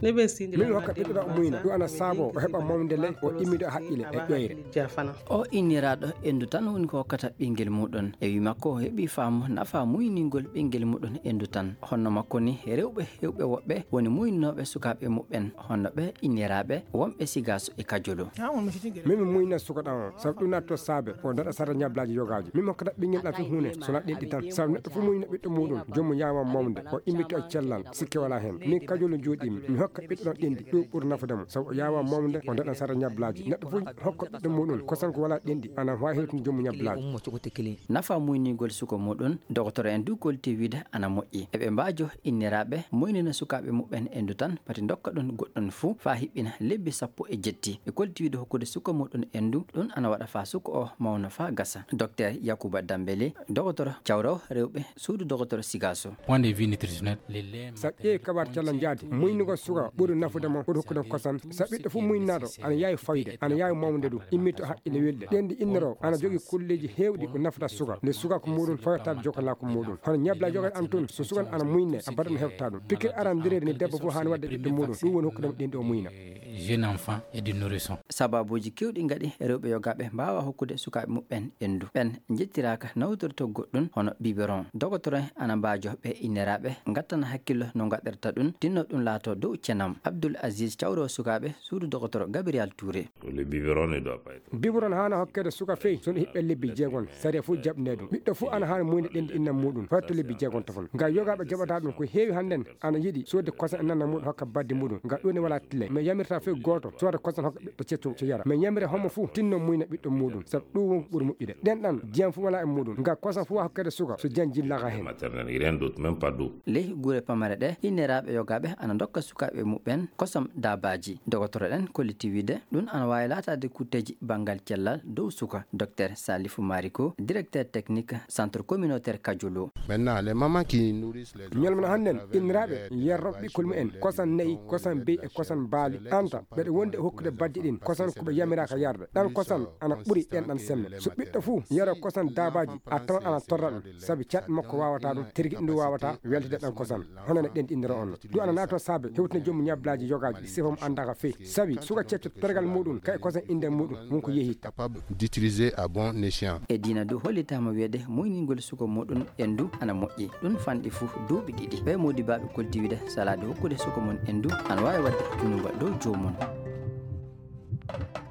min hokka ɓiɗɗo muyna ɗum ana saabo o heɓa mawde ley o immiɗo haqqille e ƴoyre o inniraɗo endu tan woni ko hokkata ɓinguel muɗum e wi makko o heeɓi faamu nafa muyningol ɓinguel muɗum endu tan honno makko ni rewɓe hewɓe woɓɓe woni muyninoɓe sukaɓe muɓɓen honno ɓe inniraɓe wonɓe sigaso e kajolo min mi muyna sukaɗa o saabu ɗum natto saabe o daɗa sara ñablaji yogaji min hokkata ɓinguel ɗa fi hunde sona ɗinɗi tan saabu neɗɗo fo muyna ɓiɗɗo muɗum jomum yama mawde o immito e cellal sikke wala hen min kajolo joɗimi mi hokka ɓiɗɗo ɗon ɗindi ɗum ɓuuri nafudemo saabu o yawa mawde o daɗa sara ñablaji neɗɗo fo hokka ɓiɗɗo muɗum kosan ko wala ɗindi ana wawi hewtude jomum ñablaji nafa muynigol suka muɗum docteur en du kolti wiide ana moƴƴi eɓe mbajo inniraɓe muynina sukaɓe muɓɓen endu tan pati dokka ɗon goɗɗon fou fa hiɓɓina lebbi 17 ɓe kolti wiide hokkude suka muɗum endu ɗum ana waɗa fa suka o mawna fa gasa docteur Yacouba Dambélé docteur Thiawraw rewɓe suudu docteur Sigaso point de vue nutritionnel sa ƴeewi kabar callan jaadi muynugo suka ɓuuri nafudemo ɓuuri hokkudemo kosan sa ɓiɗɗo fof muynaɗo ana yawi fayde ana yawi mawde ɗum immito haqqille welɗe ɗendi innoro ana jogui kulleji hewɗi ko nafata suka nde suka ko muɗum fayottade jokkala ko muɗum hono ñabla jogani an toon so sukan ana muyne a baɗano hewta ɗum pikkir arandirede ni debbo fof hani wadde ɓiɗɗo muɗum ɗum woni hokkudemo ɗindi o muyna jeune enfant et du nourrisson sababuji kewɗi gaɗi rewɓe yogaɓe mbawa hokkude sukaɓe muɓɓen endu ɓen jettiraka nawtorto goɗɗum hono biberon docteur ana mbajo ɓe inniraɓe gattana hakkillo no gaɗirta ɗum tinno ɗum laato dow cenam Abdoul Aziz Thiawraw sukaɓe suudu docteur Gabriel Touré le biberon ne doit pas être biberon hana hokkede suka feyi sono hiɓɓe lebbi jeegon sari fo jaɓne ɗum ɓiɗɗo fo ana hani muyde ɗendi innan muɗum fotto lebbi jeegon tofon nga yogaɓe jaɓata ɗum ko heewi hannden ana yiiɗi sodde kosan e nana muɗum hokka badde muɗum nga ɗum ne wala tille mais yamirta feyi goto soda kosan hokka ɓiɗɗo cetto so yara mais yamire homo fou tinno muyna ɓiɗɗo muɗum saabu ɗum ɓuuri moƴƴude ɗenɗan diyan fo wala e muɗum nga kosan fo hokkede suka so diyan jillaka hen maternel rien d'autre même pas d'eau ley guure pamare ɗe inniraɓe yogaɓe ana dokka sukaɓe muɓɓen kosam dabaji docteur ɗen kolliti wiide ɗum ana wawi latade kutteji banggal cellal dow suka docteur Salifou Mariko directeur technique centre communautaire Kajolo maintenant les mamans qui nourrissent les ñalmana hannden inniraɓe yerroɓe ɓikkol mumen kosan nayyi kosan beyi e kosan baali anta ɓeɗe wonde e hokkude badde ɗin kosan koɓe yamiraka yarde ɗan kosan ana ɓuuri ɗenɗan semme so ɓiɗɗo fou yaro kosan dabaji a tawan ana torra ɗum saabi caɗɗe makko wawata ɗum tirgui ɗum wawata weltede ɗan kosan hono ne ɗen innira on ɗum ana nato saabe hewtine joomum ñablaji yogaji sifom andaka feyi saabi suka cecco tergal muɗum kay kosan inde muɗum wonko yeehi capable d'utiliser à bon escient e dina du hollitama wiide muyningol suka muɗum endu ana moƴƴi ɗum fanɗi fou duuɓi ɗiɗi ɓe modibaɓe kolti wiide salade hokkude suka mum endu ana wawi wadde junuba dow jomum